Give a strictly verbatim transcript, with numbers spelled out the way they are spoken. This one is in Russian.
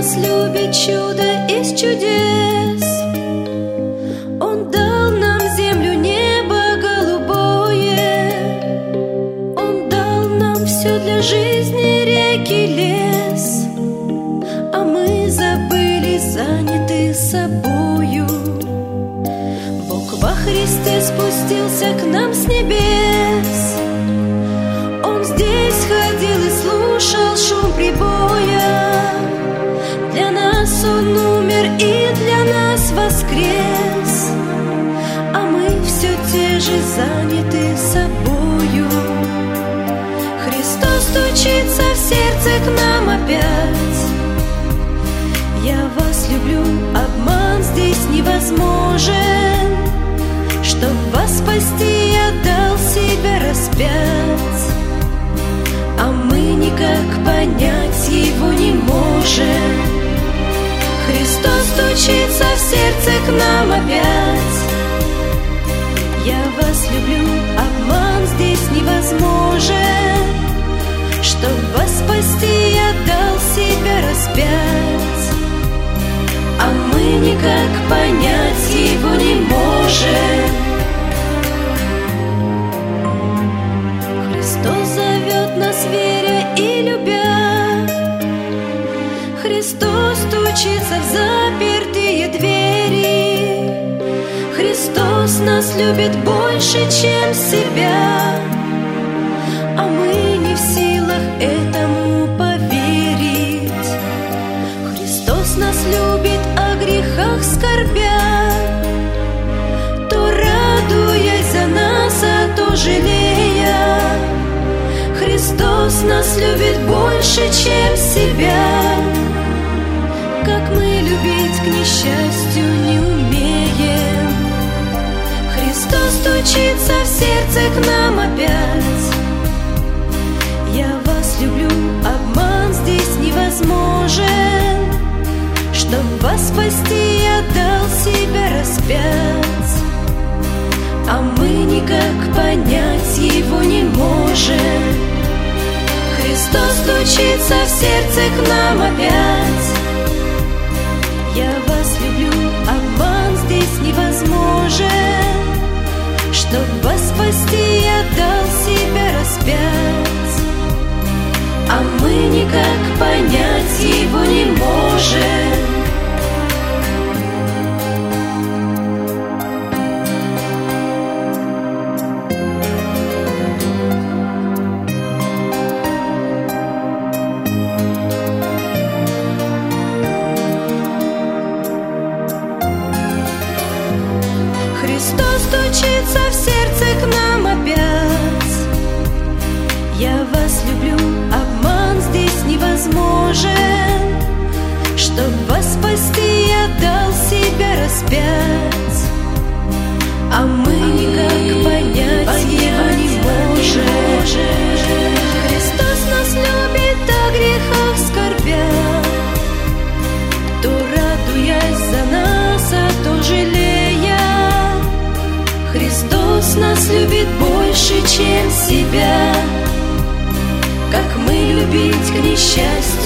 нас любит чудо из чудес. Он дал нам землю, небо голубое. Он дал нам все для жизни, реки, лес. А мы забыли, заняты собою. Бог во Христе спустился к нам с небес. Он здесь ходил и слушал шум прибоя. Для нас Он умер и для нас воскрес. А мы все те же, заняты собою. Христос стучится в сердце к нам опять. Я вас люблю, обман здесь невозможен. Чтоб вас спасти, я дал себя распять. А мы никак понять Его не можем. Христос стучится в сердце к нам опять. Я вас люблю, обман здесь невозможен. Чтоб вас спасти, я дал себя распять. А мы никак понять Его не можем. Христос зовет нас, веря и любя. Христос стучится в запертые двери. Христос нас любит больше, чем себя. А мы не в силах этому поверить. Христос нас любит, о грехах скорбя, то радуясь за нас, а то жалея. Христос нас любит больше, чем себя. Как мы любить, к несчастью, не умеем. Христос стучится в сердце к нам опять. Я вас люблю, обман здесь невозможен. Чтоб вас спасти, я дал себя распять. А мы никак понять Его не можем. Христос стучится в сердце к нам опять. Я вас люблю, обман здесь невозможен. Чтоб вас спасти, я дал себя распять. А мы никак понять Его не можем. Христос стучится в сердце к нам опять. Я вас люблю, обман здесь невозможен. Чтоб вас спасти, я дал себя распять. А мы никак понять Его не можем. Христос нас любит, о грехах скорбя, то радуясь за нас, а то жалея. Христос нас любит больше, чем себя. Как мы любить, к несчастью,